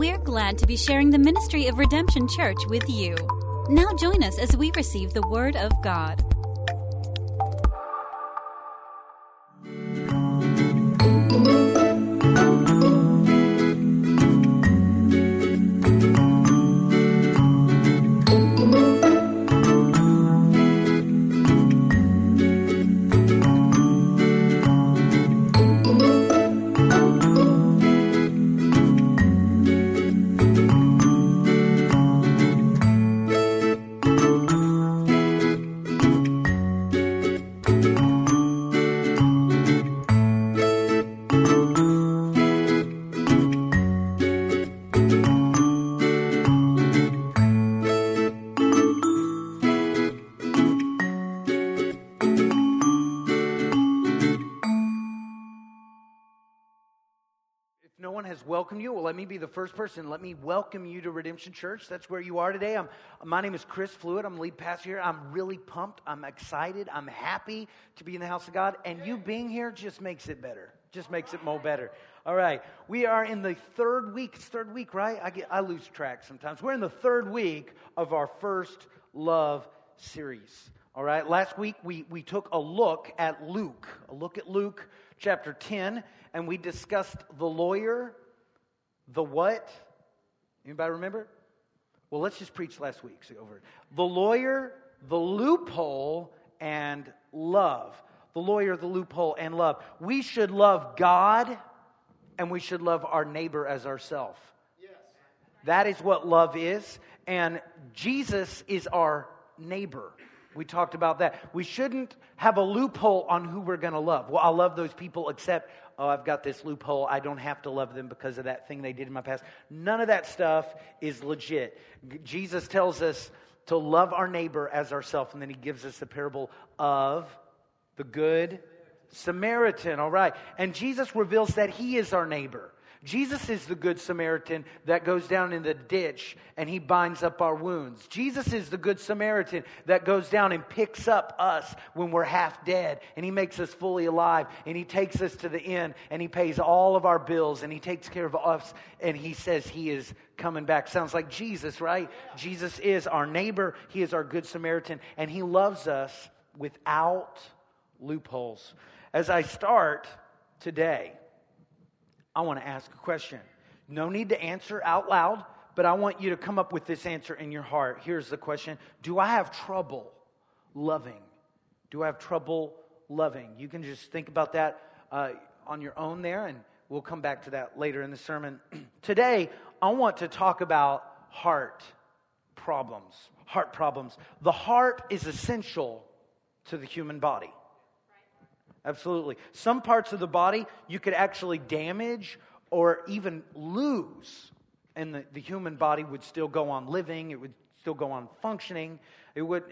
We're glad to be sharing the ministry of Redemption Church with you. Now join us as we receive the Word of God. No one has welcomed you. Well, let me be the first person. Let me welcome you to Redemption Church. That's where you are today. My name is Chris Fluid. I'm lead pastor here. I'm really pumped. I'm excited. I'm happy to be in the house of God. And you being here just makes it better. Just makes it more better. All right. We are in the third week. It's third week, right? I lose track sometimes. We're in the third week of our First Love series. All right. Last week we took a look at Luke chapter 10. And we discussed the lawyer, the what? Anybody remember? Well, let's just preach last week. See over it. The lawyer, the loophole, and love. The lawyer, the loophole, and love. We should love God, and we should love our neighbor as ourselves. Yes. That is what love is. And Jesus is our neighbor. We talked about that. We shouldn't have a loophole on who we're going to love. Well, I'll love those people except, I've got this loophole. I don't have to love them because of that thing they did in my past. None of that stuff is legit. Jesus tells us to love our neighbor as ourselves, and then he gives us the parable of the Good Samaritan. All right. And Jesus reveals that he is our neighbor. Jesus is the Good Samaritan that goes down in the ditch and he binds up our wounds. Jesus is the Good Samaritan that goes down and picks up us when we're half dead, and he makes us fully alive, and he takes us to the inn, and he pays all of our bills, and he takes care of us, and he says he is coming back. Sounds like Jesus, right? Yeah. Jesus is our neighbor. He is our Good Samaritan, and he loves us without loopholes. As I start today, I want to ask a question. No need to answer out loud, but I want you to come up with this answer in your heart. Here's the question. Do I have trouble loving? Do I have trouble loving? You can just think about that on your own there, and we'll come back to that later in the sermon. Today, I want to talk about heart problems. Heart problems. The heart is essential to the human body. Absolutely. Some parts of the body you could actually damage or even lose, and the human body would still go on living. It would still go on functioning. It would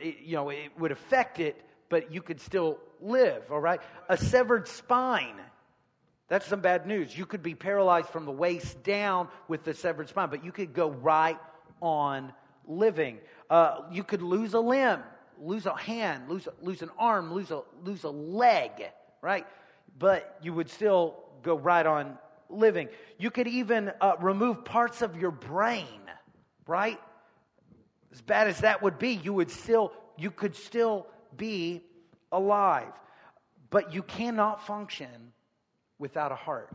affect it, but you could still live. All right. A severed spine. That's some bad news. You could be paralyzed from the waist down with the severed spine, but you could go right on living. You could lose a limb, lose a hand, lose an arm, lose a leg. Right? But you would still go right on living. You could even remove parts of your brain, right? As bad as that would be, you could still be alive. But you cannot function without a heart.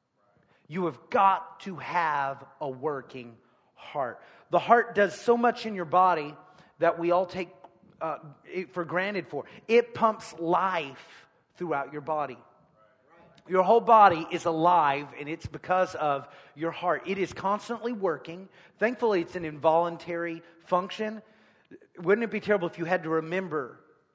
You have got to have a working heart. The heart does so much in your body that we all take it for granted for. It pumps life throughout your body. Your whole body is alive, and it's because of your heart. It is constantly working. Thankfully, it's an involuntary function. Wouldn't it be terrible if you had to remember,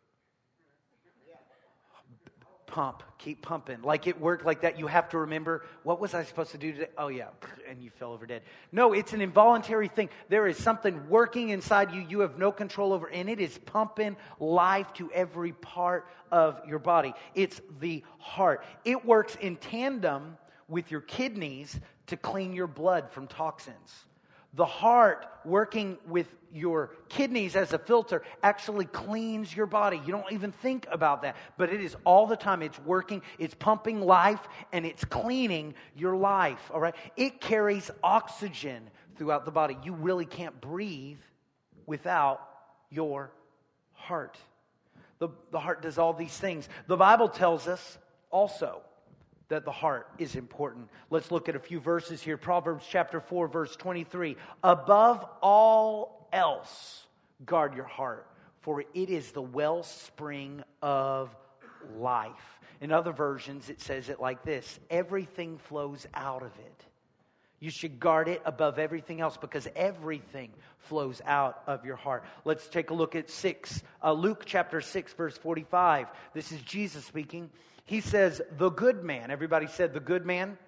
pump, keep pumping, like it worked like that? You have to remember, what was I supposed to do today? Oh yeah, and you fell over dead. No, it's an involuntary thing. There is something working inside you you have no control over, and it is pumping life to every part of your body. It's the heart. It works in tandem with your kidneys to clean your blood from toxins. The heart, working with your kidneys as a filter, actually cleans your body. You don't even think about that. But it is all the time. It's working, it's pumping life, and it's cleaning your life. All right? It carries oxygen throughout the body. You really can't breathe without your heart. The heart does all these things. The Bible tells us also that the heart is important. Let's look at a few verses here. Proverbs chapter 4, verse 23. Above all else, guard your heart, for it is the wellspring of life. In other versions, it says it like this: everything flows out of it. You should guard it above everything else because everything flows out of your heart. Let's take a look at Luke chapter 6, verse 45. This is Jesus speaking. He says, the good man, everybody said the good man,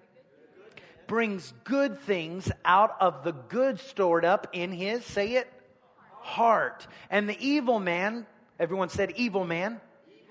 brings good things out of the good stored up in his, say it, heart. And the evil man, everyone said evil man.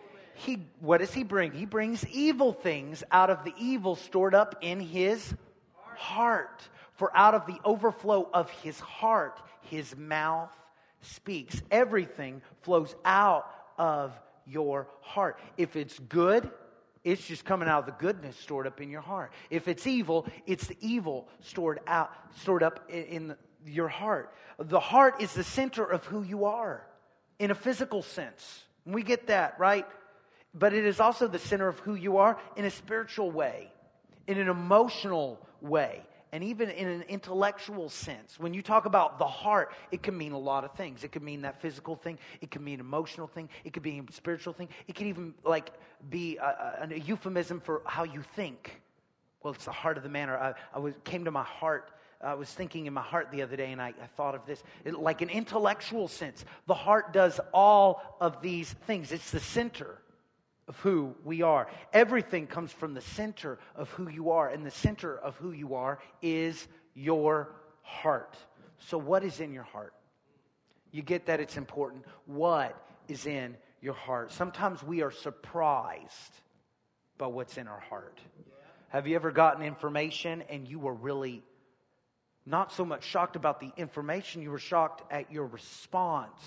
What does he bring? He brings evil things out of the evil stored up in his heart. For out of the overflow of his heart, his mouth speaks. Everything flows out of your heart. If it's good, it's just coming out of the goodness stored up in your heart. If it's evil, it's the evil stored up in your heart. The heart is the center of who you are in a physical sense. We get that, right? But it is also the center of who you are in a spiritual way, in an emotional way, and even in an intellectual sense. When you talk about the heart, it can mean a lot of things. It could mean that physical thing. It could mean an emotional thing. It could be a spiritual thing. It could even be a euphemism for how you think. Well, it's the heart of the man. Came to my heart. I was thinking in my heart the other day, and I thought of this. Like an intellectual sense, the heart does all of these things. It's the center of who we are. Everything comes from the center of who you are, and the center of who you are is your heart. So what is in your heart? You get that it's important. What is in your heart? Sometimes we are surprised by what's in our heart. Have you ever gotten information and you were really not so much shocked about the information, you were shocked at your response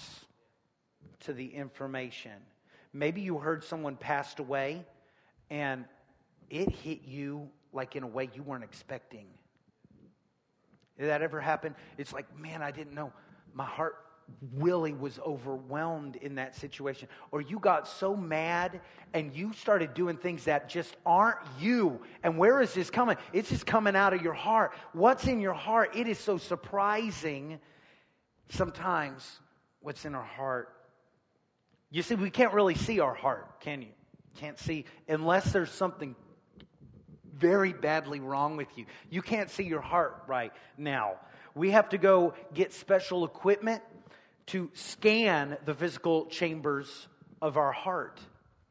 to the information? Maybe you heard someone passed away and it hit you like in a way you weren't expecting. Did that ever happen? It's like, man, I didn't know. My heart really was overwhelmed in that situation. Or you got so mad and you started doing things that just aren't you. And where is this coming? It's just coming out of your heart. What's in your heart? It is so surprising sometimes what's in our heart. You see, we can't really see our heart, can you? Can't see unless there's something very badly wrong with you. You can't see your heart right now. We have to go get special equipment to scan the physical chambers of our heart.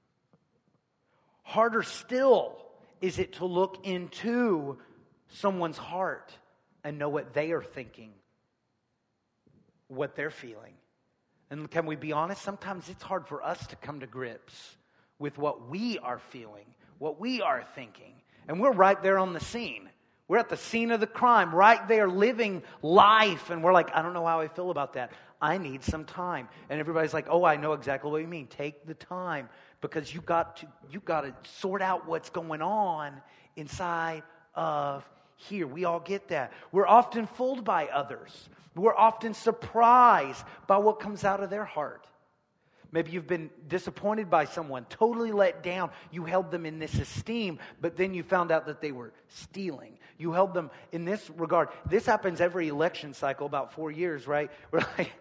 Harder still is it to look into someone's heart and know what they are thinking, what they're feeling. And can we be honest? Sometimes it's hard for us to come to grips with what we are feeling, what we are thinking. And we're right there on the scene. We're at the scene of the crime, right there living life. And we're like, I don't know how I feel about that. I need some time. And everybody's like, oh, I know exactly what you mean. Take the time because you got to sort out what's going on inside of here. We all get that. We're often fooled by others. We're often surprised by what comes out of their heart. Maybe you've been disappointed by someone, totally let down. You held them in this esteem, but then you found out that they were stealing. You held them in this regard. This happens every election cycle, about 4 years, right? We're like,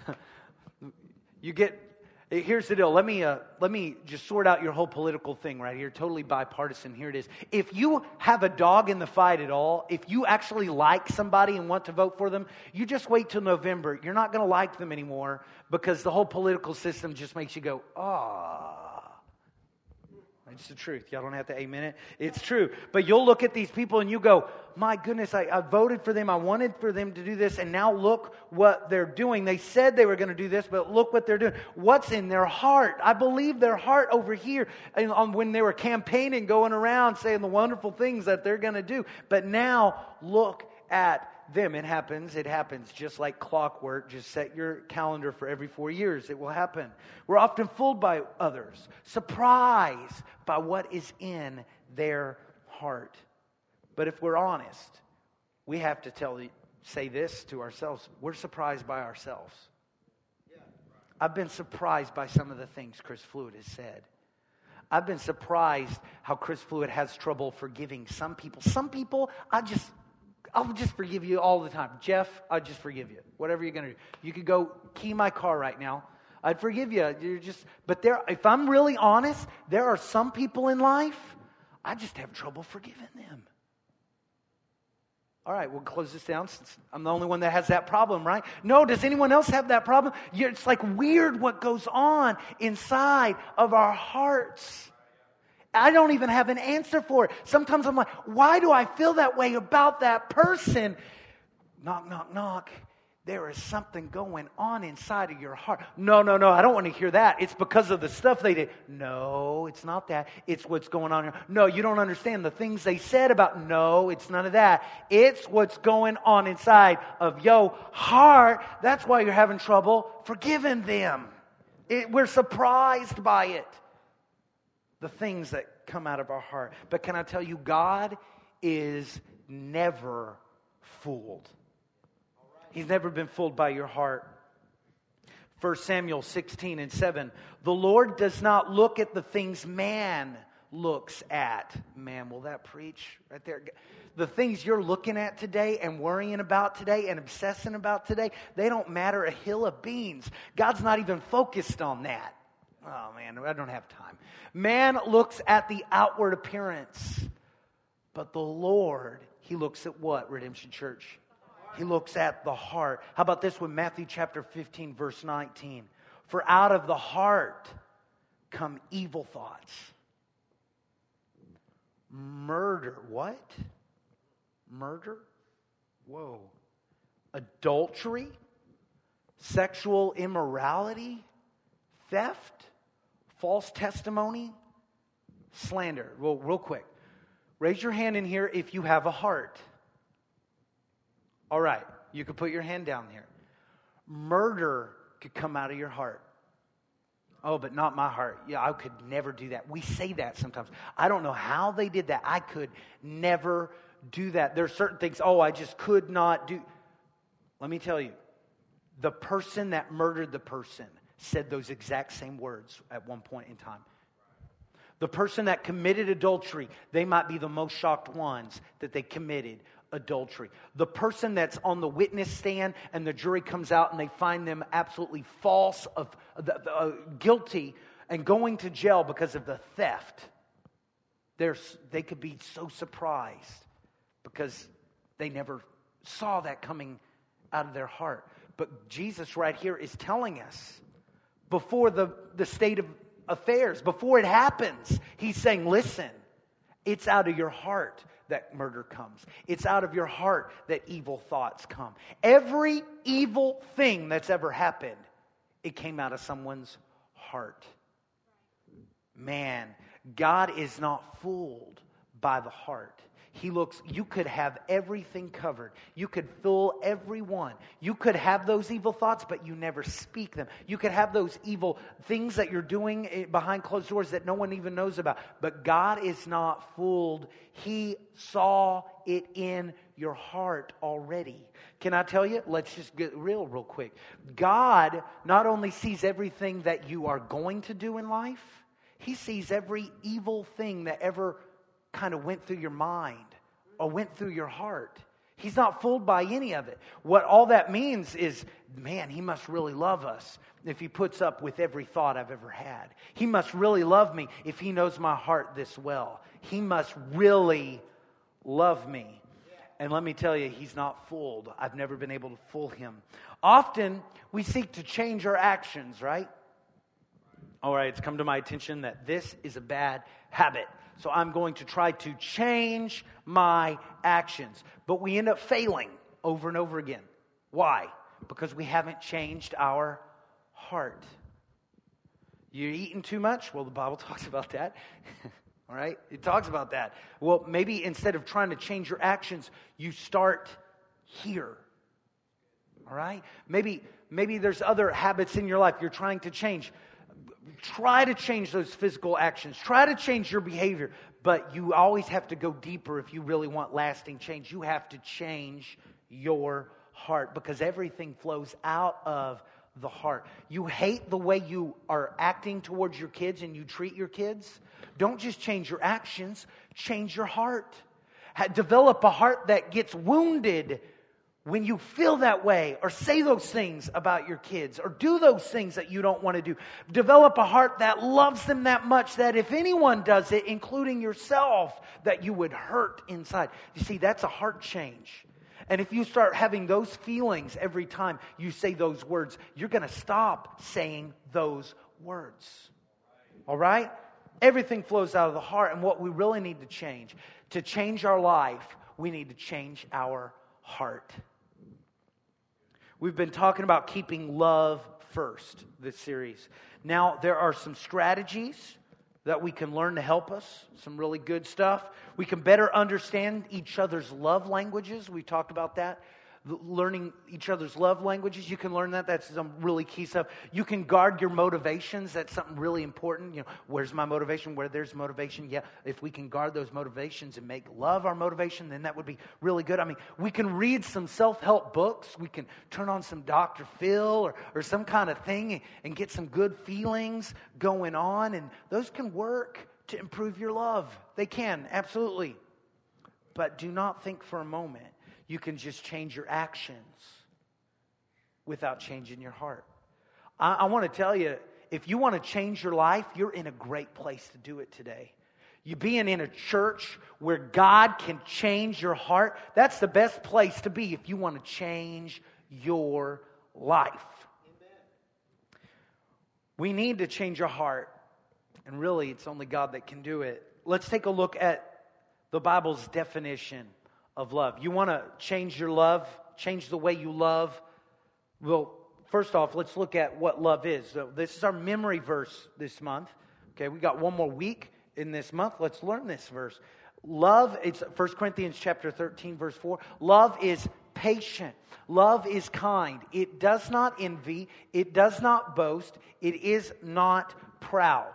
here's the deal. Let me just sort out your whole political thing right here. Totally bipartisan. Here it is. If you have a dog in the fight at all, if you actually like somebody and want to vote for them, you just wait till November. You're not going to like them anymore because the whole political system just makes you go, ah. It's the truth. Y'all don't have to amen it. It's true. But you'll look at these people and you go, my goodness, I voted for them. I wanted for them to do this. And now look what they're doing. They said they were going to do this, but look what they're doing. What's in their heart? I believe their heart over here and when they were campaigning, going around saying the wonderful things that they're going to do. But now look at them. It happens just like clockwork. Just set your calendar for every 4 years. It will happen. We're often fooled by others, surprised by what is in their heart. But if we're honest, we have to say this to ourselves. We're surprised by ourselves. I've been surprised by some of the things Chris Fluid has said. I've been surprised how Chris Fluid has trouble forgiving some people. Some people, I'll just forgive you all the time. Jeff, I'll just forgive you. Whatever you're going to do. You could go key my car right now. I'd forgive you. But if I'm really honest, there are some people in life, I just have trouble forgiving them. All right, we'll close this down since I'm the only one that has that problem, right? No, does anyone else have that problem? It's like weird what goes on inside of our hearts. I don't even have an answer for it. Sometimes I'm like, why do I feel that way about that person? Knock, knock, knock. There is something going on inside of your heart. No, I don't want to hear that. It's because of the stuff they did. No, it's not that. It's what's going on here. No, you don't understand the things they said about. No, it's none of that. It's what's going on inside of your heart. That's why you're having trouble forgiving them. We're surprised by it. The things that come out of our heart. But can I tell you, God is never fooled. He's never been fooled by your heart. 1 Samuel 16:7. The Lord does not look at the things man looks at. Man, will that preach right there? The things you're looking at today and worrying about today and obsessing about today, they don't matter a hill of beans. God's not even focused on that. Oh man, I don't have time. Man looks at the outward appearance. But the Lord, He looks at what, Redemption Church? He looks at the heart. How about this one? Matthew chapter 15, verse 19. For out of the heart come evil thoughts. Murder. What? Murder? Whoa. Adultery? Sexual immorality? Theft? False testimony? Slander. Well, real quick. Raise your hand in here if you have a heart. All right, you can put your hand down here. Murder could come out of your heart. Oh, but not my heart. Yeah, I could never do that. We say that sometimes. I don't know how they did that. I could never do that. There are certain things, I just could not do. Let me tell you, the person that murdered the person said those exact same words at one point in time. The person that committed adultery, they might be the most shocked ones that they committed adultery. The person that's on the witness stand and the jury comes out and they find them absolutely false, guilty, and going to jail because of the theft. They could be so surprised because they never saw that coming out of their heart. But Jesus right here is telling us before the state of affairs, before it happens, He's saying, listen, it's out of your heart that murder comes. It's out of your heart that evil thoughts come. Every evil thing that's ever happened, it came out of someone's heart. Man, God is not fooled by the heart. You could have everything covered. You could fool everyone. You could have those evil thoughts, but you never speak them. You could have those evil things that you're doing behind closed doors that no one even knows about. But God is not fooled. He saw it in your heart already. Can I tell you? Let's just get real quick. God not only sees everything that you are going to do in life, He sees every evil thing that ever kind of went through your mind or went through your heart. He's not fooled by any of it. What all that means is, man, He must really love us if He puts up with every thought I've ever had. He must really love me if He knows my heart this well. He must really love me. And let me tell you, He's not fooled. I've never been able to fool Him. Often, we seek to change our actions, right? All right, it's come to my attention that this is a bad habit. So I'm going to try to change my actions. But we end up failing over and over again. Why? Because we haven't changed our heart. You're eating too much? Well, the Bible talks about that. All right? It talks about that. Well, maybe instead of trying to change your actions, you start here. All right? Maybe there's other habits in your life you're trying to change. Try to change those physical actions. Try to change your behavior. But you always have to go deeper if you really want lasting change. You have to change your heart, because everything flows out of the heart. You hate the way you are acting towards your kids and you treat your kids? Don't just change your actions, change your heart. Develop a heart that gets wounded when you feel that way, or say those things about your kids, or do those things that you don't want to do. Develop a heart that loves them that much that if anyone does it, including yourself, that you would hurt inside. You see, that's a heart change. And if you start having those feelings every time you say those words, you're going to stop saying those words. All right? Everything flows out of the heart. And what we really need to change our life, we need to change our heart. We've been talking about keeping love first this series. Now, there are some strategies that we can learn to help us, some really good stuff. We can better understand each other's love languages. We talked about that. Learning each other's love languages. You can learn that. That's some really key stuff. You can guard your motivations. That's something really important. You know, where's my motivation? Where there's motivation. Yeah, if we can guard those motivations and make love our motivation, then that would be really good. I mean, we can read some self-help books. We can turn on some Dr. Phil or some kind of thing and get some good feelings going on. And those can work to improve your love. They can, absolutely. But do not think for a moment you can just change your actions without changing your heart. I want to tell you, if you want to change your life, you're in a great place to do it today. You being in a church where God can change your heart, that's the best place to be if you want to change your life. Amen. We need to change our heart, and really it's only God that can do it. Let's take a look at the Bible's definition of love. You want to change your love, change the way you love? Well, first off, let's look at what love is. So this is our memory verse this month. Okay, we got one more week in this month. Let's learn this verse. Love, it's 1 Corinthians chapter 13, verse 4. Love is patient. Love is kind. It does not envy. It does not boast. It is not proud.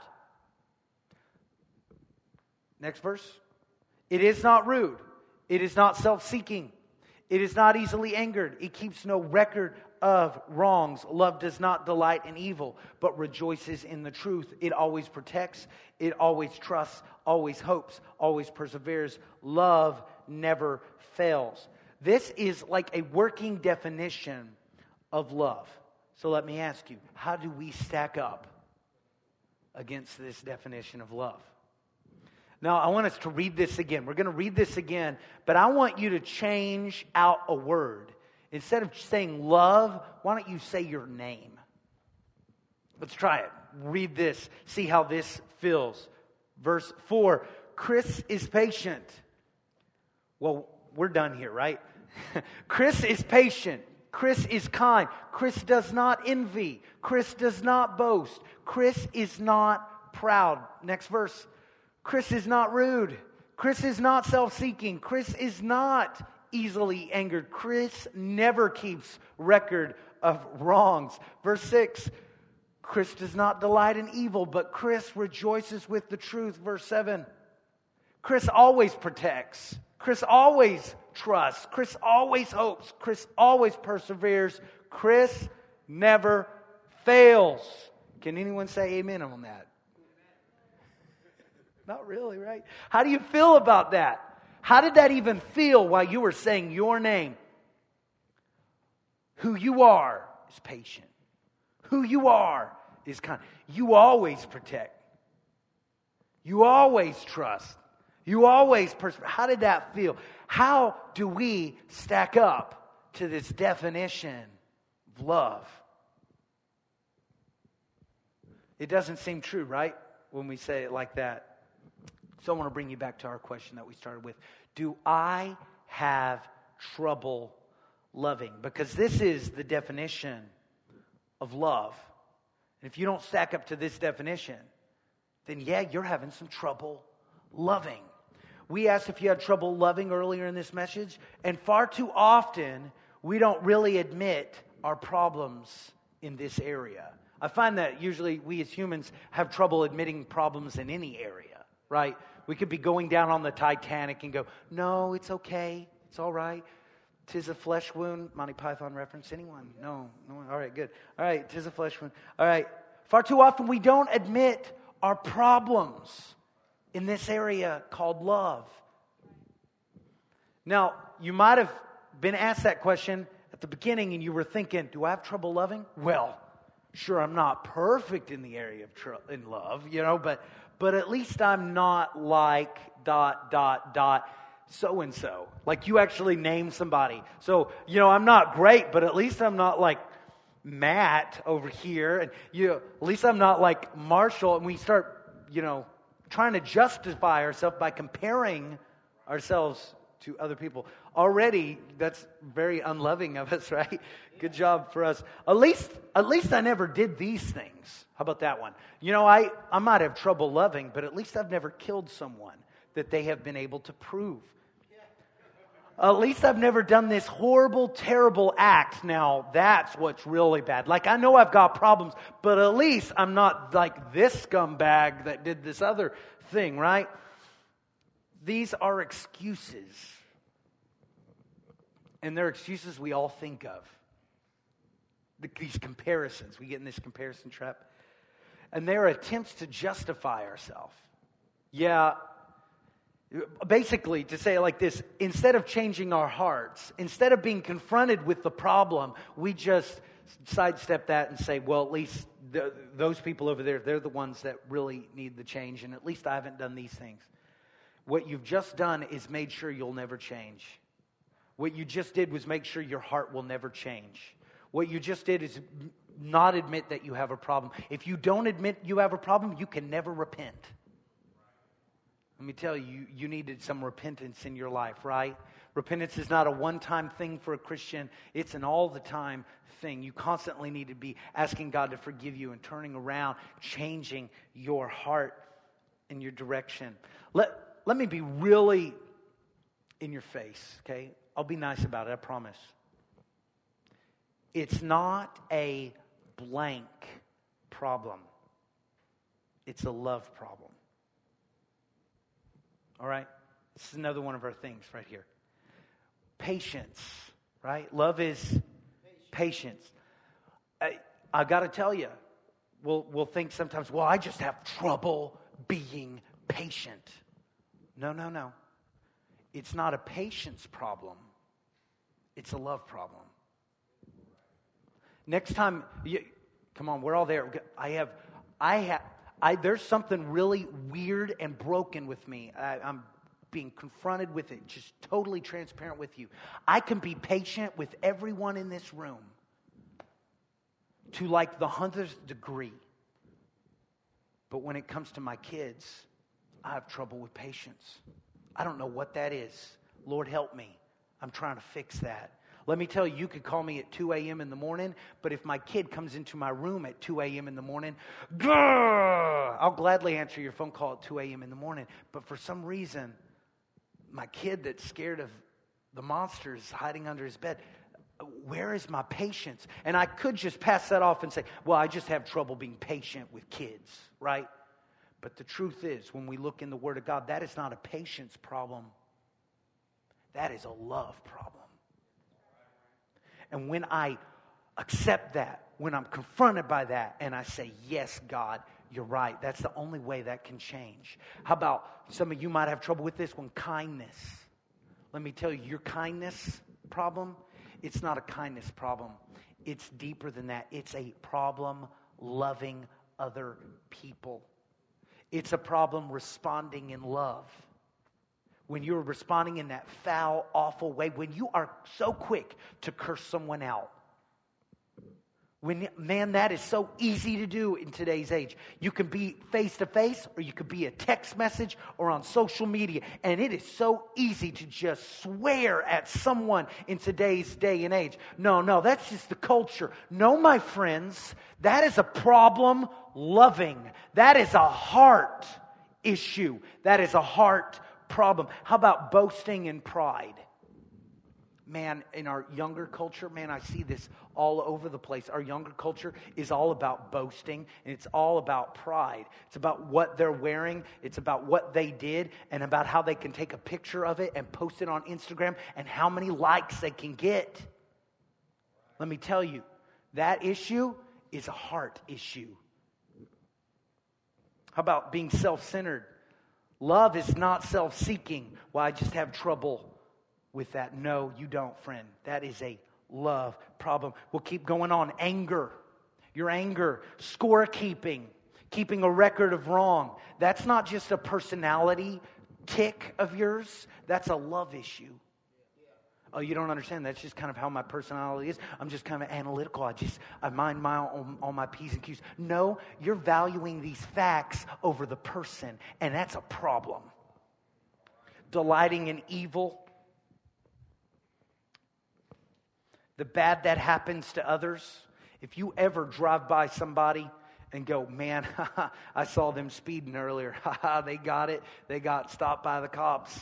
Next verse. It is not rude. It is not self-seeking. It is not easily angered. It keeps no record of wrongs. Love does not delight in evil, but rejoices in the truth. It always protects. It always trusts, always hopes, always perseveres. Love never fails. This is like a working definition of love. So let me ask you, how do we stack up against this definition of love? Now, I want us to read this again. We're going to read this again, but I want you to change out a word. Instead of saying love, why don't you say your name? Let's try it. Read this. See how this feels. Verse 4, Chris is patient. Well, we're done here, right? Chris is patient. Chris is kind. Chris does not envy. Chris does not boast. Chris is not proud. Next verse. Chris is not rude. Chris is not self-seeking. Chris is not easily angered. Chris never keeps record of wrongs. Verse 6, Chris does not delight in evil, but Chris rejoices with the truth. Verse 7, Chris always protects. Chris always trusts. Chris always hopes. Chris always perseveres. Chris never fails. Can anyone say amen on that? Not really, right? How do you feel about that? How did that even feel while you were saying your name? Who you are is patient. Who you are is kind. You always protect. You always trust. You always persevere. How did that feel? How do we stack up to this definition of love? It doesn't seem true, right? When we say it like that. So I want to bring you back to our question that we started with. Do I have trouble loving? Because this is the definition of love. And if you don't stack up to this definition, then yeah, you're having some trouble loving. We asked if you had trouble loving earlier in this message, and far too often we don't really admit our problems in this area. I find that usually we as humans have trouble admitting problems in any area, right? We could be going down on the Titanic and go, no, it's okay, it's all right. 'Tis a flesh wound. Monty Python reference, anyone? No. All right, good. All right, 'tis a flesh wound. All right. Far too often we don't admit our problems in this area called love. Now, you might have been asked that question at the beginning and you were thinking, do I have trouble loving? Well, sure, I'm not perfect in the area of in love, but at least I'm not like ... so-and-so. Like you actually name somebody. So, I'm not great, but at least I'm not like Matt over here. And, at least I'm not like Marshall. And we start, trying to justify ourselves by comparing ourselves to other people. Already, that's very unloving of us, right? Good job for us. At least I never did these things. How about that one? I might have trouble loving, but at least I've never killed someone that they have been able to prove. At least I've never done this horrible, terrible act. Now, that's what's really bad. Like, I know I've got problems, but at least I'm not like this scumbag that did this other thing, right? These are excuses. And they're excuses we all think of. These comparisons. We get in this comparison trap. And they're attempts to justify ourselves. Yeah. Basically, to say it like this, instead of changing our hearts, instead of being confronted with the problem, we just sidestep that and say, well, at least those people over there, they're the ones that really need the change, and at least I haven't done these things. What you've just done is made sure you'll never change. What you just did was make sure your heart will never change. What you just did is not admit that you have a problem. If you don't admit you have a problem, you can never repent. Let me tell you, you needed some repentance in your life, right? Repentance is not a one-time thing for a Christian. It's an all-the-time thing. You constantly need to be asking God to forgive you and turning around, changing your heart and your direction. Let me be really in your face, okay? I'll be nice about it, I promise. It's not a blank problem. It's a love problem. All right? This is another one of our things right here. Patience, right? Love is patience. I got to tell you, we'll think sometimes, well, I just have trouble being patient. No. It's not a patience problem. It's a love problem. Next time, come on, we're all there. There's something really weird and broken with me. I'm being confronted with it, just totally transparent with you. I can be patient with everyone in this room to like the 100th degree. But when it comes to my kids, I have trouble with patience. I don't know what that is. Lord, help me. I'm trying to fix that. Let me tell you, you could call me at 2 a.m. in the morning, but if my kid comes into my room at 2 a.m. in the morning, I'll gladly answer your phone call at 2 a.m. in the morning. But for some reason, my kid that's scared of the monsters hiding under his bed, where is my patience? And I could just pass that off and say, well, I just have trouble being patient with kids, right? But the truth is, when we look in the Word of God, that is not a patience problem. That is a love problem. And when I accept that, when I'm confronted by that, and I say, yes, God, you're right. That's the only way that can change. How about some of you might have trouble with this one, kindness. Let me tell you, your kindness problem, it's not a kindness problem. It's deeper than that. It's a problem loving other people. It's a problem responding in love. When you're responding in that foul, awful way, when you are so quick to curse someone out. Man, that is so easy to do in today's age. You can be face-to-face, or you could be a text message, or on social media. And it is so easy to just swear at someone in today's day and age. No, that's just the culture. No, my friends, that is a problem loving. That is a heart issue. That is a heart problem. How about boasting and pride? Man, in our younger culture, man, I see this all over the place. Our younger culture is all about boasting, and it's all about pride. It's about what they're wearing. It's about what they did, and about how they can take a picture of it and post it on Instagram, and how many likes they can get. Let me tell you, that issue is a heart issue. How about being self-centered? Love is not self-seeking. Well, I just have trouble with that. No, you don't, friend. That is a love problem. We'll keep going on. Anger. Your anger. Scorekeeping. Keeping a record of wrong. That's not just a personality tick of yours. That's a love issue. Oh, you don't understand. That's just kind of how my personality is. I'm just kind of analytical. I mind all my P's and Q's. No, you're valuing these facts over the person, and that's a problem. Delighting in evil. The bad that happens to others. If you ever drive by somebody and go, man, I saw them speeding earlier. They got it. They got stopped by the cops.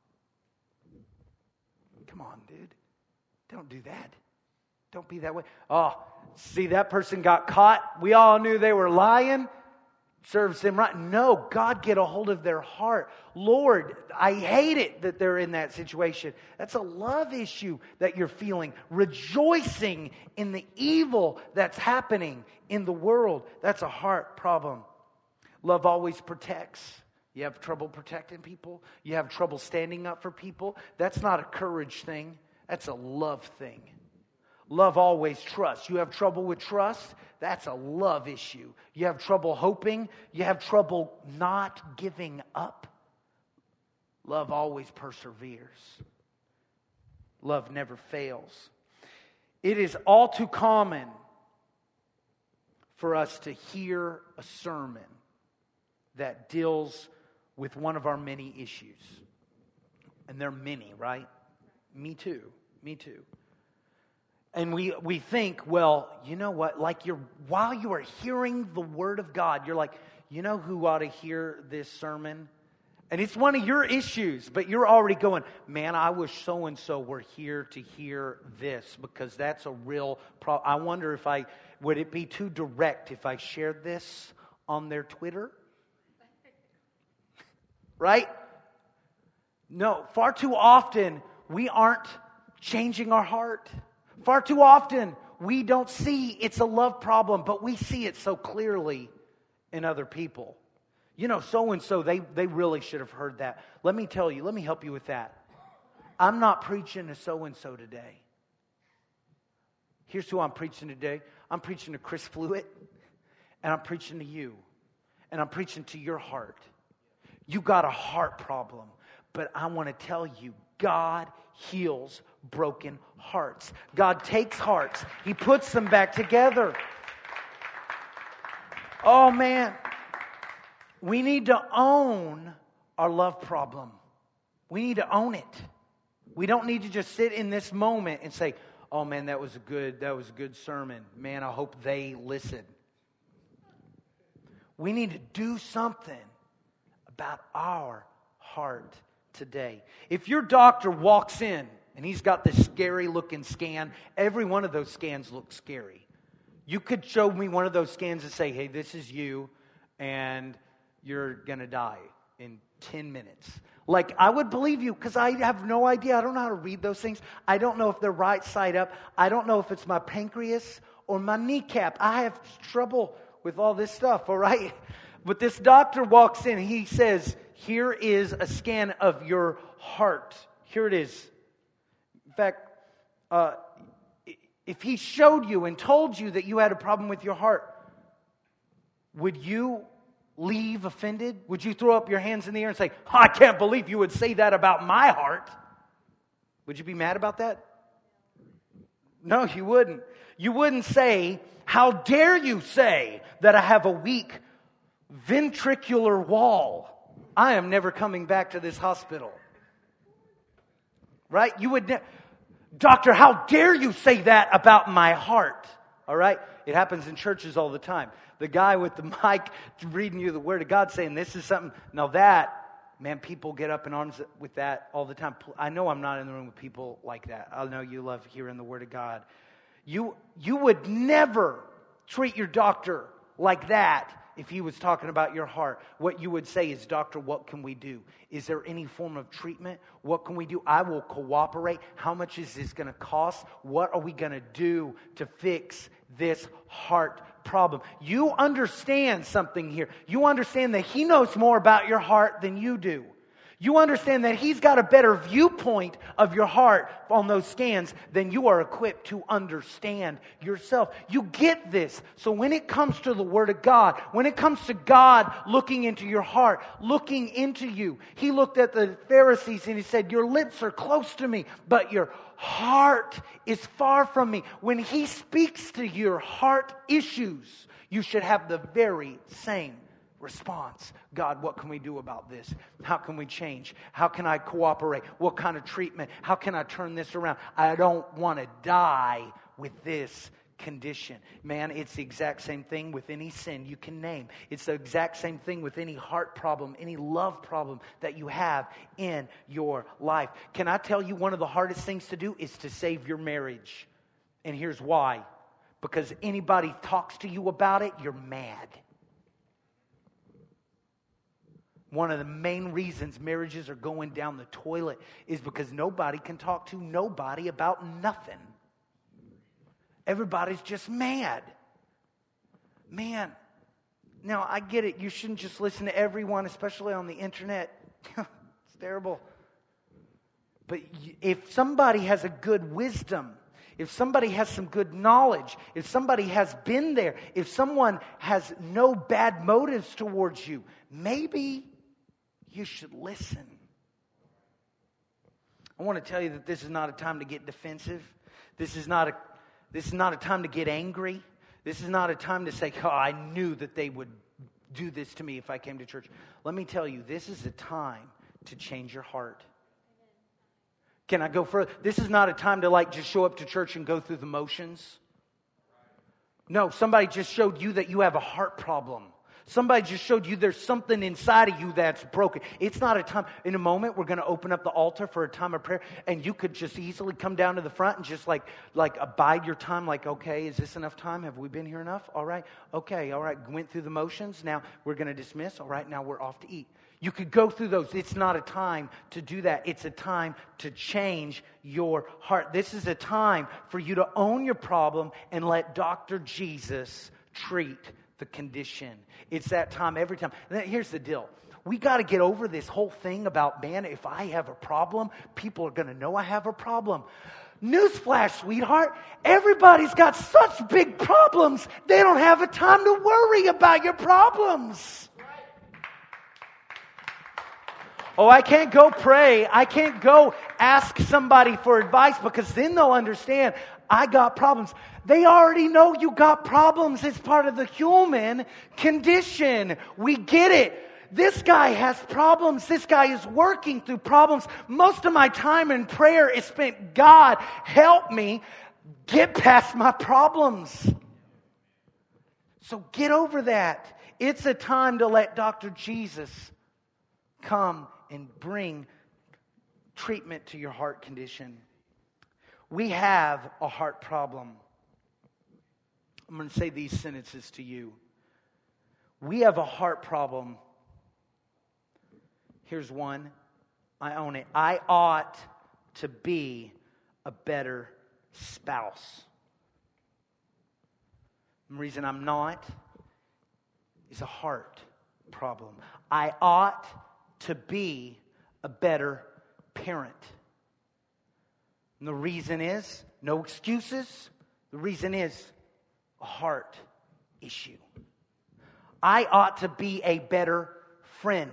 Come on, dude. Don't do that. Don't be that way. Oh, see, that person got caught. We all knew they were lying. Serves them right. No, God, get a hold of their heart. Lord, I hate it that they're in that situation. That's a love issue that you're feeling. Rejoicing in the evil that's happening in the world. That's a heart problem. Love always protects. You have trouble protecting people. You have trouble standing up for people. That's not a courage thing. That's a love thing. Love always trusts. You have trouble with trust. That's a love issue. You have trouble hoping. You have trouble not giving up. Love always perseveres. Love never fails. It is all too common for us to hear a sermon that deals with one of our many issues. And they're many, right? Me too. And we think, well, you know what? Like while you are hearing the Word of God, you're like, you know who ought to hear this sermon? And it's one of your issues, but you're already going, man, I wish so-and-so were here to hear this, because that's a real problem. I wonder would it be too direct if I shared this on their Twitter? Right? No, far too often we aren't changing our heart. Far too often we don't see it's a love problem, but we see it so clearly in other people. You know, so-and-so, they really should have heard that. Let me tell you, let me help you with that. I'm not preaching to so-and-so today. Here's who I'm preaching today. I'm preaching to Chris Fluitt, and I'm preaching to you, and I'm preaching to your heart. You got a heart problem, but I want to tell you, God heals broken hearts. God takes hearts. He puts them back together. Oh, man. We need to own our love problem. We need to own it. We don't need to just sit in this moment and say, oh, man, that was a good sermon. Man, I hope they listen. We need to do something about our heart today. If your doctor walks in and he's got this scary looking scan, every one of those scans looks scary. You could show me one of those scans and say, hey, this is you, and you're going to die in 10 minutes. Like, I would believe you, because I have no idea. I don't know how to read those things. I don't know if they're right side up. I don't know if it's my pancreas or my kneecap. I have trouble with all this stuff, all right? But this doctor walks in, he says, here is a scan of your heart. Here it is. In fact, if he showed you and told you that you had a problem with your heart, would you leave offended? Would you throw up your hands in the air and say, I can't believe you would say that about my heart? Would you be mad about that? No, you wouldn't. You wouldn't say, how dare you say that I have a weak ventricular wall? I am never coming back to this hospital. Right? You would Doctor, how dare you say that about my heart? All right? It happens in churches all the time. The guy with the mic reading you the Word of God saying this is something. Now that Man, people get up in arms with that all the time. I know I'm not in the room with people like that. I know you love hearing the Word of God. You would never treat your doctor like that if he was talking about your heart. What you would say is, doctor, what can we do? Is there any form of treatment? What can we do? I will cooperate. How much is this going to cost? What are we going to do to fix this heart problem? You understand something here. You understand that he knows more about your heart than you do. You understand that he's got a better viewpoint of your heart on those scans than you are equipped to understand yourself. You get this. So when it comes to the Word of God, when it comes to God looking into your heart, looking into you, he looked at the Pharisees and he said, your lips are close to me, but your heart is far from me. When he speaks to your heart issues, you should have the very same response. God, what can we do about this? How can we change? How can I cooperate? What kind of treatment? How can I turn this around? I don't want to die with this condition. Man, it's the exact same thing with any sin you can name. It's the exact same thing with any heart problem, any love problem that you have in your life. Can I tell you one of the hardest things to do is to save your marriage? And here's why. Because anybody talks to you about it, you're mad. One of the main reasons marriages are going down the toilet is because nobody can talk to nobody about nothing. Everybody's just mad. Man, now I get it. You shouldn't just listen to everyone, especially on the internet. It's terrible. But if somebody has a good wisdom, if somebody has some good knowledge, if somebody has been there, if someone has no bad motives towards you, maybe you should listen. I want to tell you that this is not a time to get defensive. This is not a time to get angry. This is not a time to say, oh, I knew that they would do this to me if I came to church. Let me tell you, this is a time to change your heart. Can I go further? This is not a time to just show up to church and go through the motions. No, somebody just showed you that you have a heart problem. Somebody just showed you there's something inside of you that's broken. It's not a time. In a moment, we're going to open up the altar for a time of prayer. And you could just easily come down to the front and just like abide your time. Like, okay, is this enough time? Have we been here enough? All right. Okay. All right. Went through the motions. Now we're going to dismiss. All right. Now we're off to eat. You could go through those. It's not a time to do that. It's a time to change your heart. This is a time for you to own your problem and let Dr. Jesus treat the condition. It's that time every time. And here's the deal. We got to get over this whole thing about, man, if I have a problem, people are going to know I have a problem. Newsflash, sweetheart. Everybody's got such big problems, they don't have a time to worry about your problems. Oh, I can't go pray. I can't go ask somebody for advice because then they'll understand I got problems. They already know you got problems. It's part of the human condition. We get it. This guy has problems. This guy is working through problems. Most of my time in prayer is spent, God, help me get past my problems. So get over that. It's a time to let Dr. Jesus come and bring treatment to your heart condition. We have a heart problem. I'm going to say these sentences to you. We have a heart problem. Here's one. I own it. I ought to be a better spouse. The reason I'm not is a heart problem. I ought to be a better parent. And the reason is, no excuses. The reason is a heart issue. I ought to be a better friend.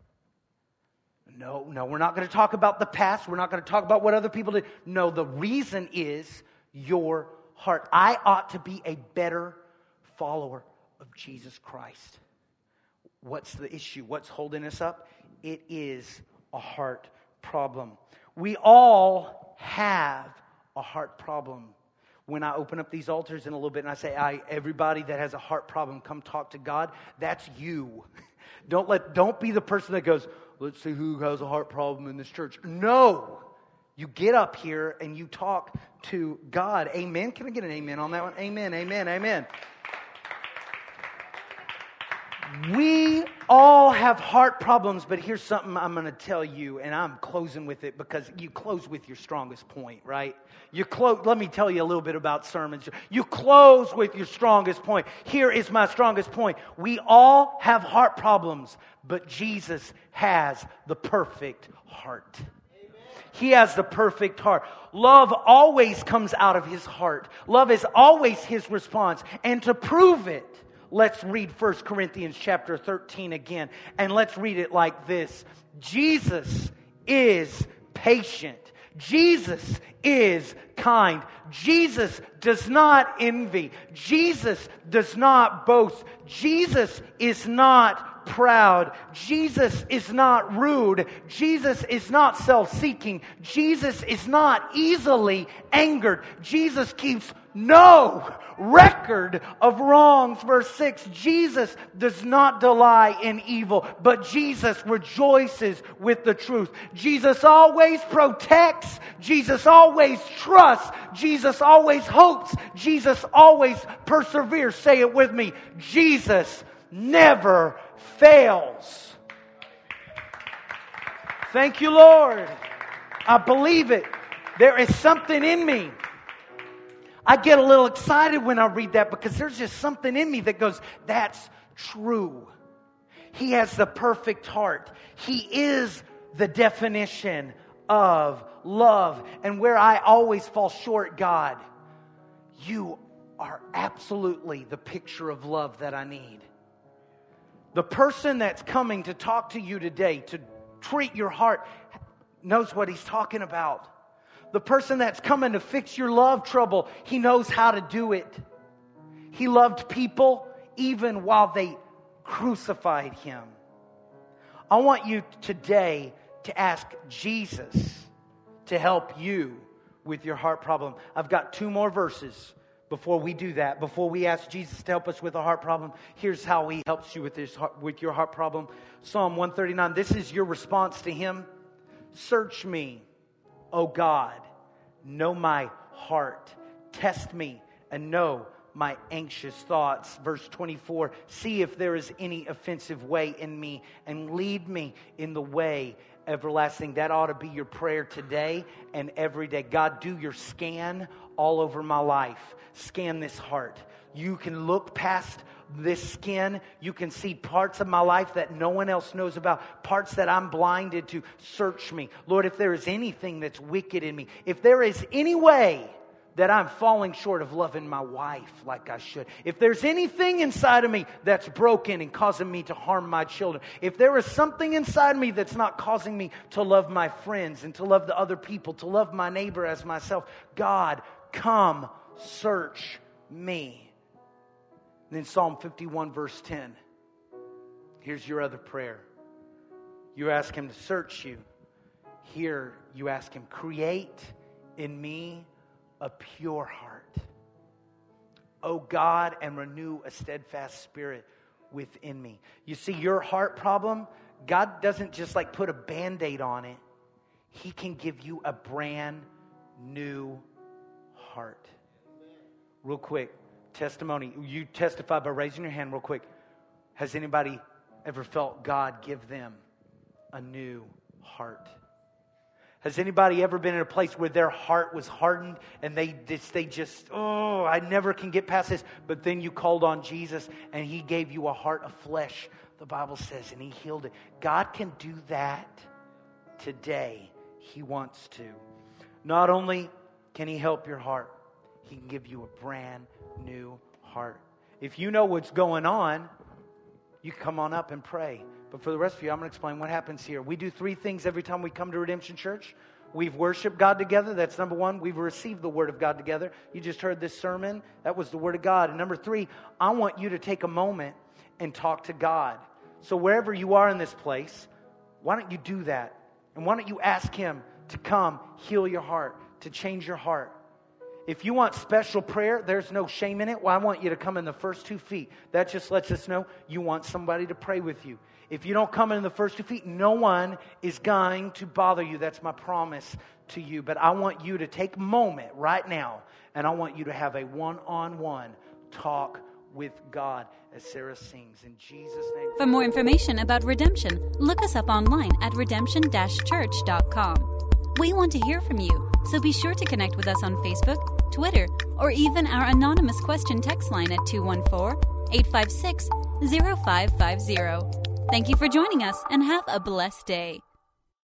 No, we're not going to talk about the past. We're not going to talk about what other people did. No, the reason is your heart. I ought to be a better follower of Jesus Christ. What's the issue? What's holding us up? It is a heart problem. We all have a heart problem. When I open up these altars in a little bit and I say, everybody that has a heart problem, come talk to God, that's you. Don't be the person that goes, let's see who has a heart problem in this church. No. You get up here and you talk to God. Amen. Can I get an amen on that one? Amen, amen, amen. We all have heart problems, but here's something I'm going to tell you, and I'm closing with it because you close with your strongest point, right? Let me tell you a little bit about sermons. You close with your strongest point. Here is my strongest point. We all have heart problems, but Jesus has the perfect heart. He has the perfect heart. Love always comes out of His heart. Love is always His response. And to prove it, let's read 1 Corinthians chapter 13 again. And let's read it like this. Jesus is patient. Jesus is kind. Jesus does not envy. Jesus does not boast. Jesus is not proud. Jesus is not rude. Jesus is not self-seeking. Jesus is not easily angered. Jesus keeps no record of wrongs. Verse 6, Jesus does not delight in evil, but Jesus rejoices with the truth. Jesus always protects. Jesus always trusts. Jesus always hopes. Jesus always perseveres. Say it with me. Jesus never fails. Thank you, Lord. I believe it. There is something in me. I get a little excited when I read that because there's just something in me that goes, that's true. He has the perfect heart. He is the definition of love. And where I always fall short, God, you are absolutely the picture of love that I need. The person that's coming to talk to you today, to treat your heart, knows what he's talking about. The person that's coming to fix your love trouble, he knows how to do it. He loved people even while they crucified Him. I want you today to ask Jesus to help you with your heart problem. I've got 2 more verses before we do that. Before we ask Jesus to help us with a heart problem, here's how He helps you with your heart problem. Psalm 139, this is your response to Him. Search me, O God, know my heart. Test me and know my anxious thoughts. Verse 24, see if there is any offensive way in me and lead me in the way everlasting. That ought to be your prayer today and every day. God, do your scan all over my life. Scan this heart. You can look past this skin. You can see parts of my life that no one else knows about, parts that I'm blinded to. Search me. Lord, if there is anything that's wicked in me, if there is any way that I'm falling short of loving my wife like I should, if there's anything inside of me that's broken and causing me to harm my children, if there is something inside of me that's not causing me to love my friends and to love the other people, to love my neighbor as myself, God, come search me. And then Psalm 51 verse 10. Here's your other prayer. You ask Him to search you. Here you ask Him, create in me a pure heart, O God, and renew a steadfast spirit within me. You see, your heart problem, God doesn't just like put a Band-Aid on it. He can give you a brand new heart. Real quick, testimony. You testify by raising your hand real quick. Has anybody ever felt God give them a new heart? Has anybody ever been in a place where their heart was hardened and they just, oh, I never can get past this. But then you called on Jesus and He gave you a heart of flesh, the Bible says, and He healed it. God can do that today. He wants to. Not only can He help your heart, He can give you a brand new heart. If you know what's going on, you come on up and pray. But for the rest of you, I'm going to explain what happens here. We do 3 things every time we come to Redemption Church. We've worshiped God together. That's number 1. We've received the Word of God together. You just heard this sermon. That was the Word of God. And number 3, I want you to take a moment and talk to God. So wherever you are in this place, why don't you do that? And why don't you ask Him to come heal your heart, to change your heart? If you want special prayer, there's no shame in it. Well, I want you to come in the first 2 feet. That just lets us know you want somebody to pray with you. If you don't come in the first 2 feet, no one is going to bother you. That's my promise to you. But I want you to take a moment right now, and I want you to have a one-on-one talk with God as Sarah sings. In Jesus' name. For more information about Redemption, look us up online at redemption-church.com. We want to hear from you, so be sure to connect with us on Facebook, Twitter, or even our anonymous question text line at 214-856-0550. Thank you for joining us, and have a blessed day.